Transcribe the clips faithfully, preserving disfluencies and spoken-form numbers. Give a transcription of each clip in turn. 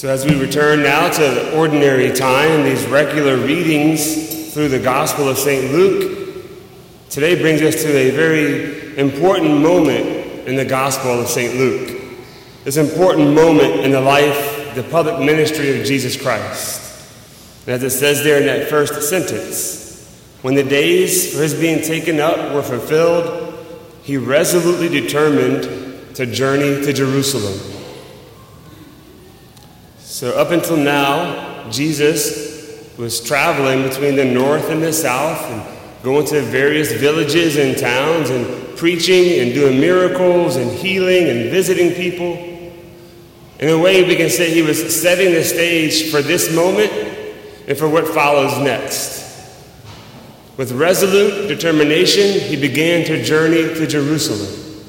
So as we return now to the ordinary time, these regular readings through the Gospel of Saint Luke, today brings us to a very important moment in the Gospel of Saint Luke. This important moment in the life, the public ministry of Jesus Christ. And as it says there in that first sentence, when the days for his being taken up were fulfilled, he resolutely determined to journey to Jerusalem. So up until now, Jesus was traveling between the north and the south and going to various villages and towns and preaching and doing miracles and healing and visiting people. In a way, we can say he was setting the stage for this moment and for what follows next. With resolute determination, he began to journey to Jerusalem.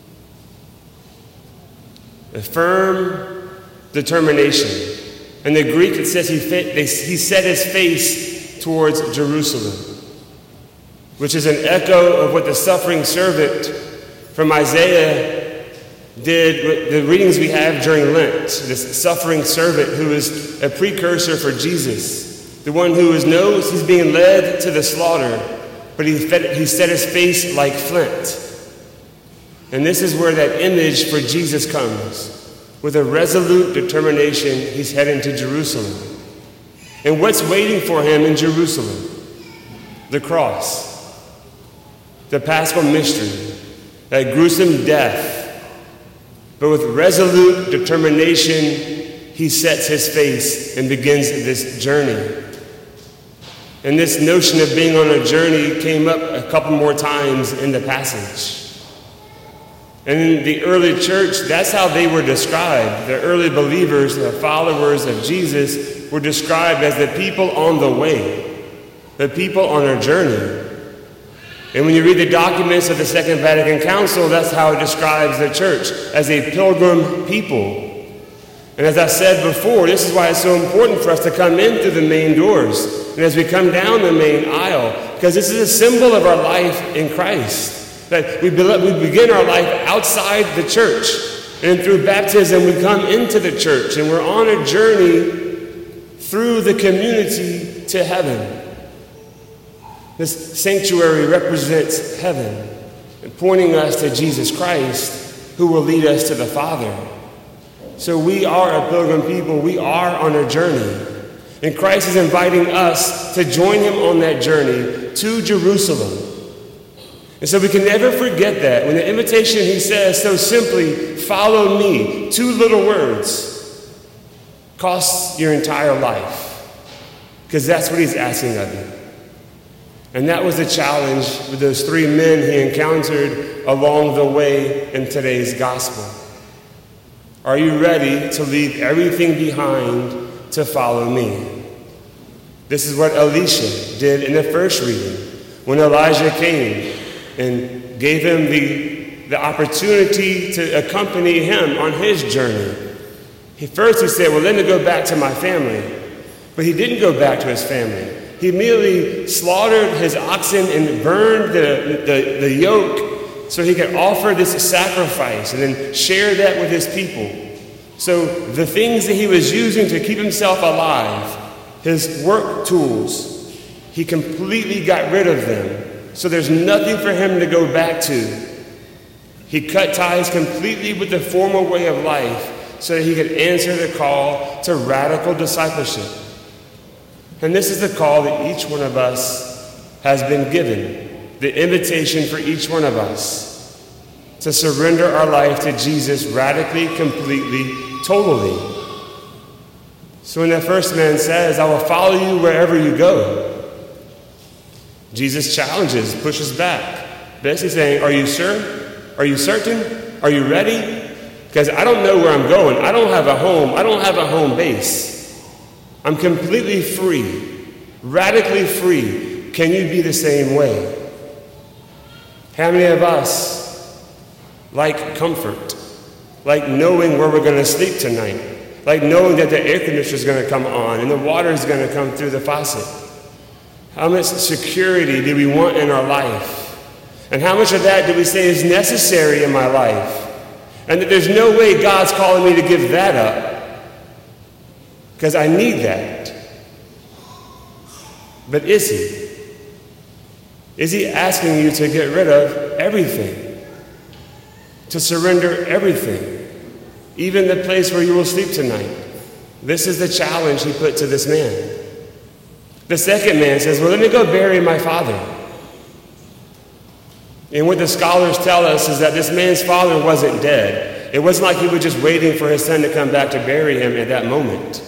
A firm determination. In the Greek, it says he, fit, they, he set his face towards Jerusalem, which is an echo of what the suffering servant from Isaiah did, the readings we have during Lent. This suffering servant who is a precursor for Jesus, the one who is, knows he's being led to the slaughter, but he, fed, he set his face like flint. And this is where that image for Jesus comes. With a resolute determination, he's heading to Jerusalem. And what's waiting for him in Jerusalem? The cross, the Paschal mystery, that gruesome death. But with resolute determination, he sets his face and begins this journey. And this notion of being on a journey came up a couple more times in the passage. And in the early church, that's how they were described. The early believers, the followers of Jesus, were described as the people on the way, the people on a journey. And when you read the documents of the Second Vatican Council, that's how it describes the church, as a pilgrim people. And as I said before, this is why it's so important for us to come in through the main doors. And as we come down the main aisle, because this is a symbol of our life in Christ. That we begin our life outside the church, and through baptism we come into the church, and we're on a journey through the community to heaven. This sanctuary represents heaven, and pointing us to Jesus Christ, who will lead us to the Father. So we are a pilgrim people, we are on a journey, and Christ is inviting us to join him on that journey to Jerusalem. And so we can never forget that. When the invitation, he says so simply, follow me, two little words, costs your entire life. Because that's what he's asking of you. And that was the challenge with those three men he encountered along the way in today's gospel. Are you ready to leave everything behind to follow me? This is what Elisha did in the first reading, when Elijah came and gave him the, the opportunity to accompany him on his journey. He first he said, well, let me go back to my family. But he didn't go back to his family. He immediately slaughtered his oxen and burned the, the, the yoke so he could offer this sacrifice and then share that with his people. So the things that he was using to keep himself alive, his work tools, he completely got rid of them. So there's nothing for him to go back to. He cut ties completely with the former way of life so that he could answer the call to radical discipleship. And this is the call that each one of us has been given, the invitation for each one of us to surrender our life to Jesus radically, completely, totally. So when that first man says, I will follow you wherever you go, Jesus challenges, pushes back, basically saying, are you sure? Are you certain? Are you ready? Because I don't know where I'm going. I don't have a home. I don't have a home base. I'm completely free, radically free. Can you be the same way? How many of us like comfort, like knowing where we're going to sleep tonight, like knowing that the air conditioner is going to come on and the water is going to come through the faucet? How much security do we want in our life? And how much of that do we say is necessary in my life? And that there's no way God's calling me to give that up. because I need that. But is he? Is he asking you to get rid of everything? To surrender everything? Even the place where you will sleep tonight? This is the challenge he put to this man. The second man says, well, let me go bury my father. And what the scholars tell us is that this man's father wasn't dead. It wasn't like he was just waiting for his son to come back to bury him at that moment.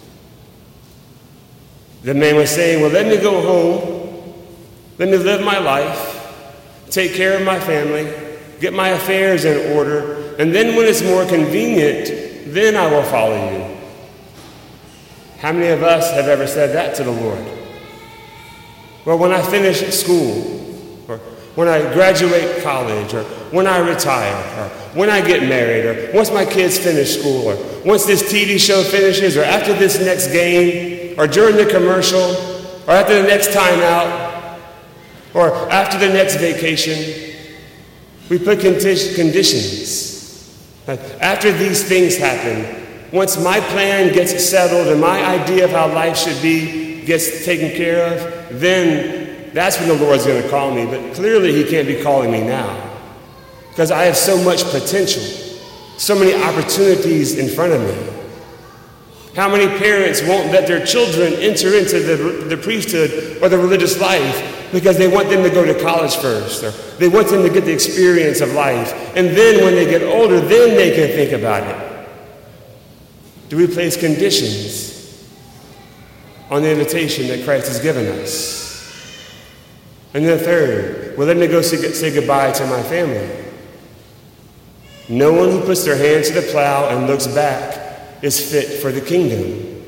The man was saying, well, let me go home. Let me live my life. Take care of my family. Get my affairs in order. And then when it's more convenient, then I will follow you. How many of us have ever said that to the Lord? Well, when I finish school, or when I graduate college, or when I retire, or when I get married, or once my kids finish school, or once this T V show finishes, or after this next game, or during the commercial, or after the next time out, or after the next vacation, we put condi- conditions. After these things happen, once my plan gets settled and my idea of how life should be gets taken care of, then that's when the Lord's going to call me. But clearly he can't be calling me now because I have so much potential, so many opportunities in front of me. How many parents won't let their children enter into the, the priesthood or the religious life because they want them to go to college first, or they want them to get the experience of life, and then when they get older, then they can think about it? Do we place conditions on the invitation that Christ has given us? And then third, well, let me go say, say goodbye to my family. No one who puts their hand to the plow and looks back is fit for the kingdom.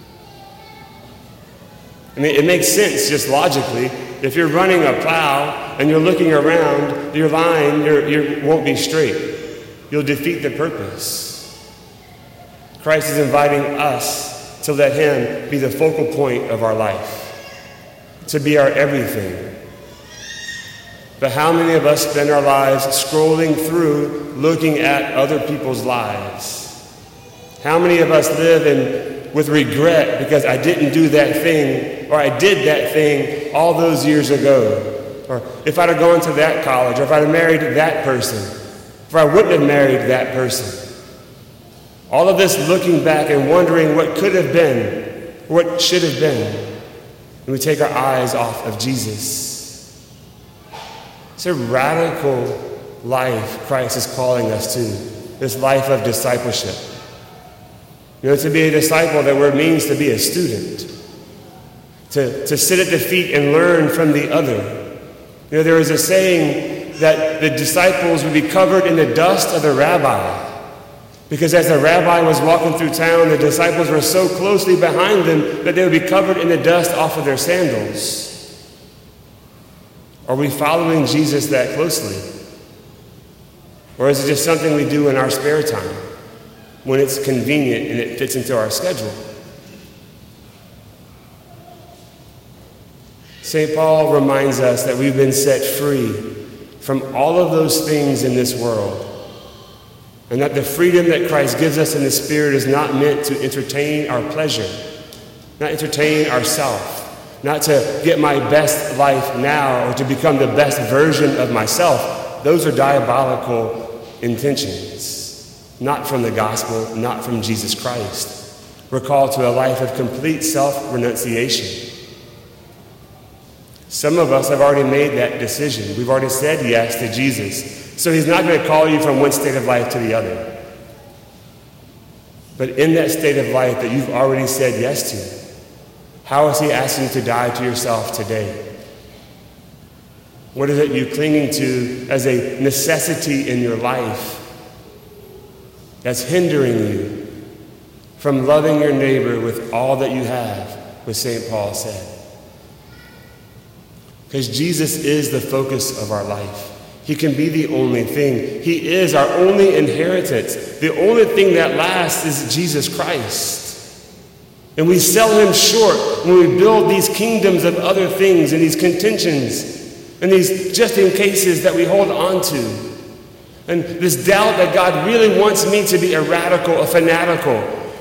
I mean, it makes sense just logically. If you're running a plow and you're looking around, your line you're, you won't be straight. You'll defeat the purpose. Christ is inviting us to let him be the focal point of our life, to be our everything. But how many of us spend our lives scrolling through, looking at other people's lives? How many of us live in, with regret because I didn't do that thing, or I did that thing all those years ago? Or if I'd have gone to that college, or if I'd have married that person, if I wouldn't have married that person. All of this looking back and wondering what could have been, what should have been, and we take our eyes off of Jesus. It's a radical life Christ is calling us to, this life of discipleship. You know, to be a disciple, that word means to be a student, to, to sit at the feet and learn from the other. You know, there is a saying that the disciples would be covered in the dust of the rabbi. Because as the rabbi was walking through town, the disciples were so closely behind them that they would be covered in the dust off of their sandals. Are we following Jesus that closely? Or is it just something we do in our spare time when it's convenient and it fits into our schedule? Saint Paul reminds us that we've been set free from all of those things in this world, and that the freedom that Christ gives us in the Spirit is not meant to entertain our pleasure, not entertain ourself, not to get my best life now or to become the best version of myself. Those are diabolical intentions, not from the gospel, not from Jesus Christ. We're called to a life of complete self-renunciation. Some of us have already made that decision. We've already said yes to Jesus. So he's not going to call you from one state of life to the other. But in that state of life that you've already said yes to, how is he asking you to die to yourself today? What is it you're clinging to as a necessity in your life that's hindering you from loving your neighbor with all that you have, what Saint Paul said? Because Jesus is the focus of our life. He can be the only thing. He is our only inheritance. The only thing that lasts is Jesus Christ. And we sell him short when we build these kingdoms of other things and these contentions and these just in cases that we hold on to. And this doubt that God really wants me to be a radical, a fanatical.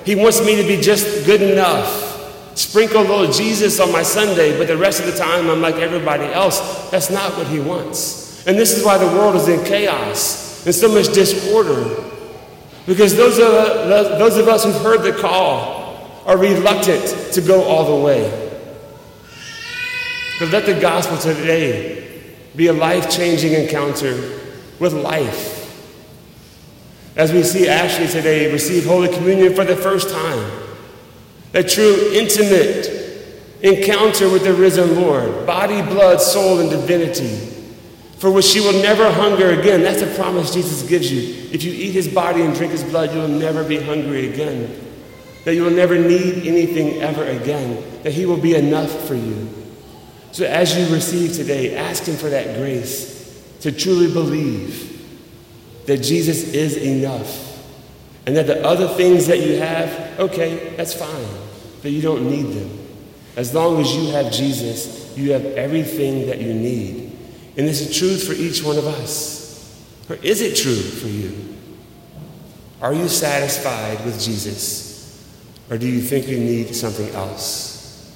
He wants me to be just good enough. Sprinkle a little Jesus on my Sunday, but the rest of the time I'm like everybody else. That's not what he wants. And this is why the world is in chaos and so much disorder. Because those of, those of us who've heard the call are reluctant to go all the way. But let the gospel today be a life-changing encounter with life. As we see Ashley today receive Holy Communion for the first time, a true intimate encounter with the risen Lord, body, blood, soul, and divinity, for which she will never hunger again. That's a promise Jesus gives you. If you eat his body and drink his blood, you will never be hungry again. That you will never need anything ever again. That he will be enough for you. So as you receive today, ask him for that grace to truly believe that Jesus is enough. And that the other things that you have, okay, that's fine. That you don't need them. As long as you have Jesus, you have everything that you need. And this is truth for each one of us. Or is it true for you? Are you satisfied with Jesus? Or do you think you need something else?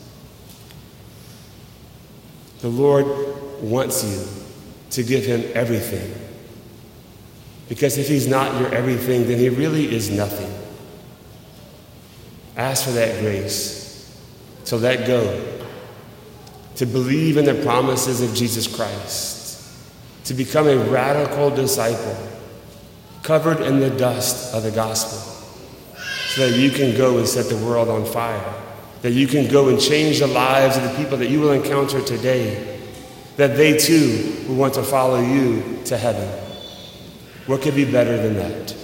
The Lord wants you to give him everything. Because if he's not your everything, then he really is nothing. Ask for that grace to let go, to believe in the promises of Jesus Christ, to become a radical disciple, covered in the dust of the gospel, so that you can go and set the world on fire, that you can go and change the lives of the people that you will encounter today, that they too will want to follow you to heaven. What could be better than that?